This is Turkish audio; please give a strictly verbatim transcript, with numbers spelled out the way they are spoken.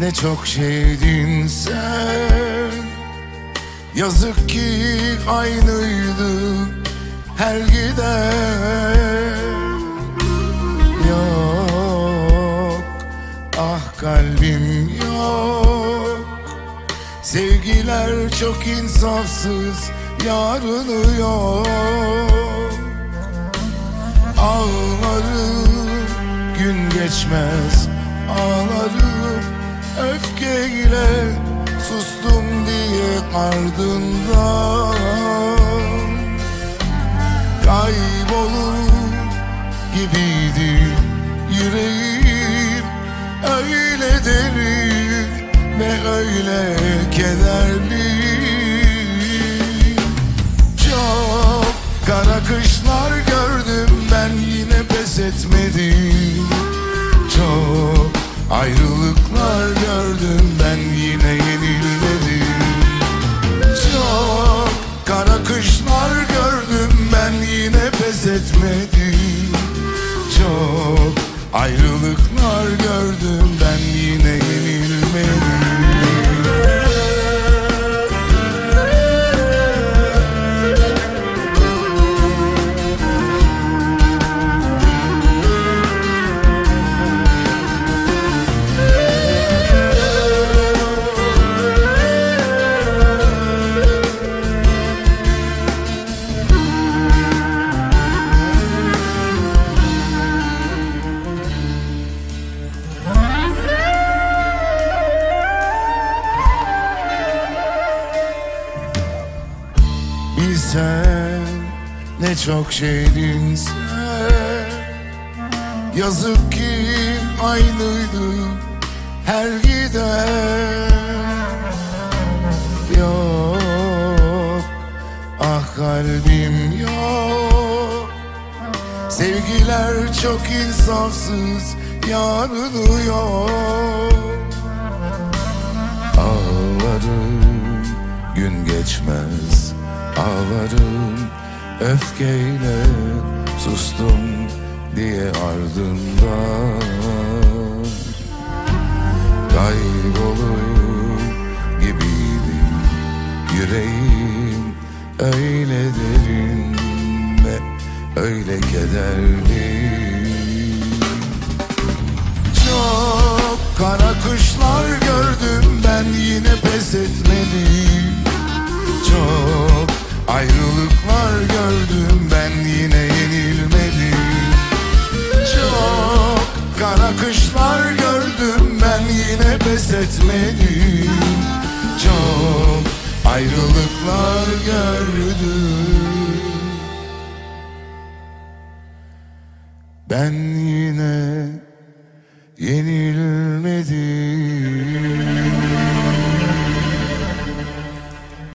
ne çok şeydin sen. Yazık ki aynıydı her giden. Yok, ah kalbim yok. Sevgiler çok insafsız, yarını yok. Ağlarım, gün geçmez ağlarım. Öfkeyle sustum diye ardından. Kaybolur gibiydi yüreğim, öyle derin ve öyle kederli. Çok kara kışlar gördüm, ben yine pes etmedim. Çok ayrılıklar gördüm, ben yine yenilmedim. Çok kara kışlar gördüm, ben yine pes etmedim. Çok ayrılıklar gördüm, ben yine yenilmedim. Bilsen ne çok şeydin sen. Yazık ki aynıydı her giden. Yok, ah kalbim yok. Sevgiler çok insafsız, yarını yok. Ağlarım, gün geçmez ağlarım. Öfkeyle sustum diye ardından. Kaybolur gibiydi yüreğim, öyle derin ve öyle kederli. Çok kara kışlar gördüm, ben yine pes etmedim. Çok ayrılıklar gördüm, ben yine yenilmedim. Çok kara kışlar gördüm, ben yine pes etmedim. Çok ayrılıklar gördüm, ben yine yenilmedim.